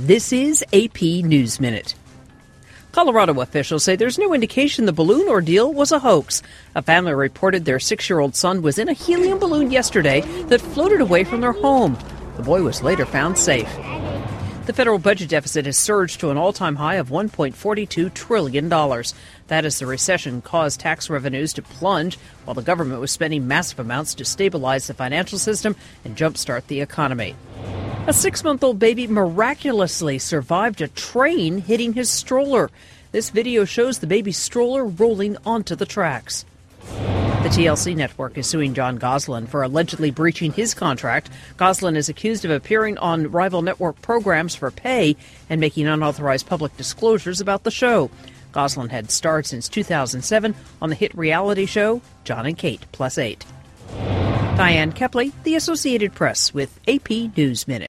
This is AP News Minute. Colorado officials say there's no indication the balloon ordeal was a hoax. A family reported their 6-year-old son was in a helium balloon yesterday that floated away from their home. The boy was later found safe. The federal budget deficit has surged to an all-time high of $1.42 trillion. That as the recession caused tax revenues to plunge while the government was spending massive amounts to stabilize the financial system and jumpstart the economy. A 6-month-old baby miraculously survived a train hitting his stroller. This video shows the baby's stroller rolling onto the tracks. The TLC network is suing John Goslin for allegedly breaching his contract. Goslin is accused of appearing on rival network programs for pay and making unauthorized public disclosures about the show. Goslin had starred since 2007 on the hit reality show John and Kate +8. Diane Kepley, The Associated Press, with AP News Minute.